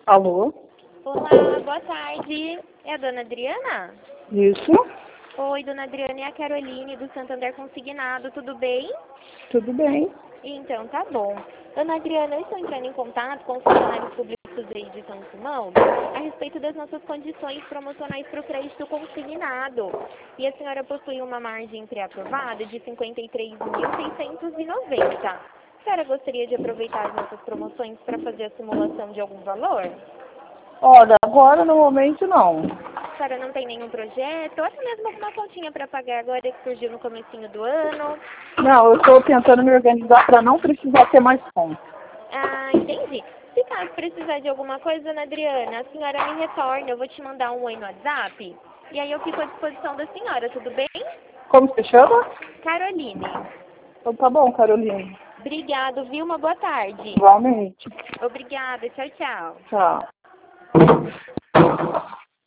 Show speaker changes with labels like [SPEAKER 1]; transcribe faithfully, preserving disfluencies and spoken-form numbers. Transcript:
[SPEAKER 1] Alô?
[SPEAKER 2] Olá, boa tarde. É a dona Adriana?
[SPEAKER 1] Isso?
[SPEAKER 2] Oi, dona Adriana, é a Caroline do Santander Consignado, tudo bem?
[SPEAKER 1] Tudo bem?
[SPEAKER 2] Então, tá bom. Dona Adriana, eu estou entrando em contato com os funcionários públicos aí de São Simão a respeito das nossas condições promocionais para o crédito consignado. E a senhora possui uma margem pré-aprovada de cinquenta e três mil seiscentos e noventa. A senhora gostaria de aproveitar as nossas promoções para fazer a simulação de algum valor?
[SPEAKER 1] Olha, agora no momento não.
[SPEAKER 2] A senhora não tem nenhum projeto, ou até mesmo alguma continha para pagar agora que surgiu no comecinho do ano?
[SPEAKER 1] Não, eu estou tentando me organizar para não precisar ter mais conta.
[SPEAKER 2] Ah, entendi. Se caso precisar de alguma coisa, dona Adriana, a senhora me retorna, eu vou te mandar um oi no WhatsApp, e aí eu fico à disposição da senhora, tudo bem?
[SPEAKER 1] Como você chama?
[SPEAKER 2] Caroline.
[SPEAKER 1] Então tá bom, Carolina.
[SPEAKER 2] Obrigado, viu? Uma boa tarde.
[SPEAKER 1] Igualmente.
[SPEAKER 2] Obrigada, tchau, tchau.
[SPEAKER 1] Tchau.